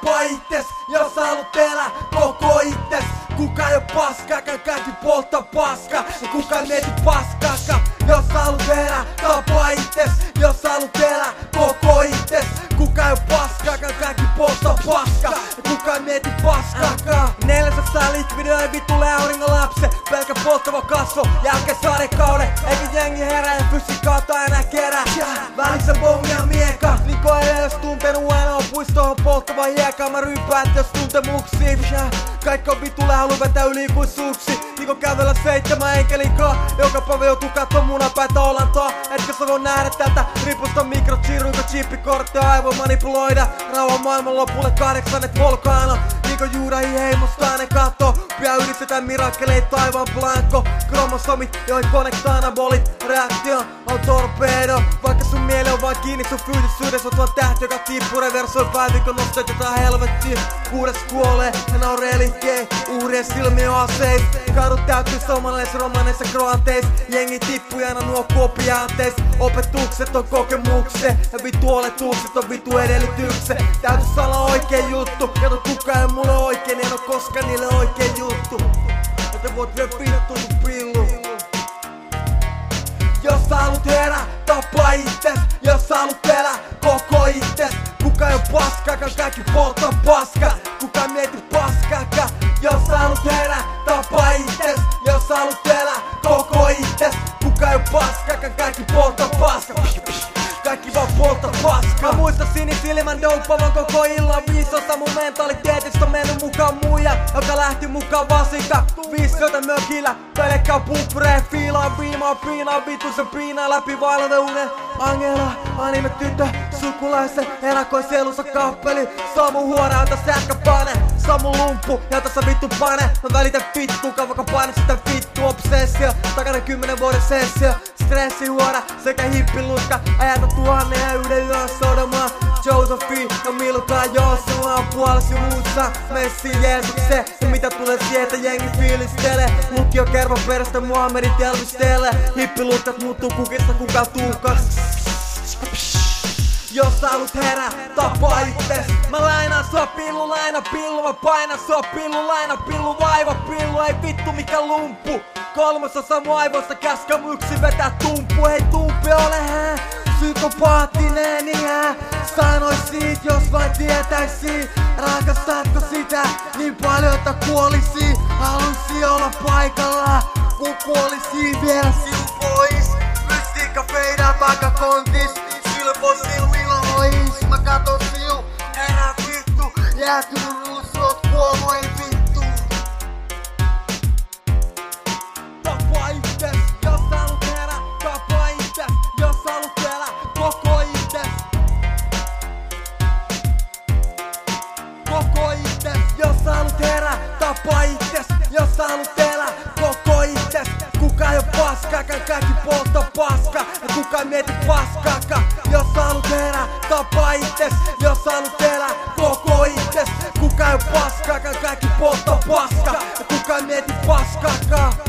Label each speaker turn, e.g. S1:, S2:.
S1: tapa itses, jos sä haluut elää koko itses. Kuka ei oo paskaakaan, kaikki poltta paskaa. Ja kuka ei mieti paskaakaan, jos sä haluut elää tapa itses, jos sä haluut elää koko itses. Kuka ei oo paskaakaan, kaikki poltta paskaa. Ja kuka ei mieti paskaakaan. Neljäsessä likvidioi vitulle auringon lapse. Pelkä polttava kasvo, jälkeen sadekauden. Eikä jengi herää ja fysiikkaata enää kerää. Välissä bombia mieka, Niko ei edes tuntenut ainoa puistoon polttava hieka. Mä rympään jos tuntemuksia. Kaikki on vitulle halu vetää yli kuin suksi. Niko kävellä 7 enkelinkaan. Joka päivä joutuu kattoo munapäitä olantoa. Etkö sä voi nähdä tätä ripusta mikrochiruiko chippikorttia aivon manipuloida. Rauhan maailman lopulle 8 volkaano. Niko juudahi heimosta ne kattoo. Pian ylistetään mirakkeleita taivaan blanko. Kromosomit joihin konektaa anabolit. Reaktio on torpedo. Vaikka sun mieli on vaan kiinni sun fyysisyydessä. Oot vaan tähti joka tippuu reversoi päivikon nostet jotain helvettiä. Kuudes kuolee ja nauree liikkeen. Uhrien silmi on aseis. Kadut täyttyy somalilaisissa romaneissa kroanteis. Jengi tippuu aina nuo kopiaanteis. Opetukset on kokemukse. Ja vittu oletukset on vittu edellytykse. Täytys olla oikein juttu. Kato kuka ei mulle oikein. En oo koskaan niille oikein juttu. Joten voit vielä vittu sun pillu. Jos sä haluut herää, tapa itses. Jos sä haluut elää koko itses. Kuka ei oo paskaakaan, kaikki poltta paskaa. Kuka ei mieti paskaakaan. Jos sä haluut herää, tapa itses. Jos sä haluut elää koko itses. Kuka ei oo paskaakaan, kaikki poltta paskaa. Kaikki vaan poltta paskaa. Mä muistan sinisilmän douppavan koko illan. 5 osa mun mentaliteetista on mennyt mukaan muija, joka lähti mukaan vasika. 5 mökillä, pelkkää puppureen fiilaan viimaa piinaa. Vitu se piinaa läpi vaelluuden unen. Angela, anime tyttö, sukulaisen erakoi sielussa kappeli. Samu huora, jota sähköpane. Samu lumppu, jota sä vittu pane. Mä välitän vittuukaan, vaikka paine sitä vittu obsessio. Takana 10 vuoden sessio. Stressihuora sekä hippilutka. Ajata 1001 yön sodomaa. Josephine ja Milka Joosua puolesi muussa. Messi Jeesukse. Ja mitä tulee sieltä jengi fiilistele. Lukio kervo perästä Muhammedit elvistele. Hippilutkat muuttuu kukista kuka tuukas. Jos sä haluut herää, tapa itses. Mä lainaan sua pillu, laina pillu. Mä painan sua pillu, laina pillu. Vaiva pillu, ei vittu mikä lumpu. 3/3 mun aivoista käskä yksin vetää tumpu. Hei tumpi ole hää, psykopaattinen ihä. Sanois siit jos vain tietäisi. Rakastatko sitä niin paljon että kuolisi. Halusi olla paikalla kun kuolisi vielä siu pois. Mystiikka feidaa takakontis. Silpo silmillä ois. Mä katon siu, herää vittu. Jääty mun ruusut kuollu ei vittu. Tapa itses, jos sä haluut herää. Tapa itses, jos sä haluut elää koko itses. Koko itses, jos sä haluut herää. Tapa itses, jos sä haluut elää koko itses. Kuka ei oo paskaakaan, kaikki poltta paskaa. Ja kuka ei mieti paskaakaan. Jos sä haluut herää, tapa itses. Jos sä haluut elää koko itses. Kuka ei oo paskaakaan, kaikki poltta paskaa. Ja kuka ei mieti paskaakaan.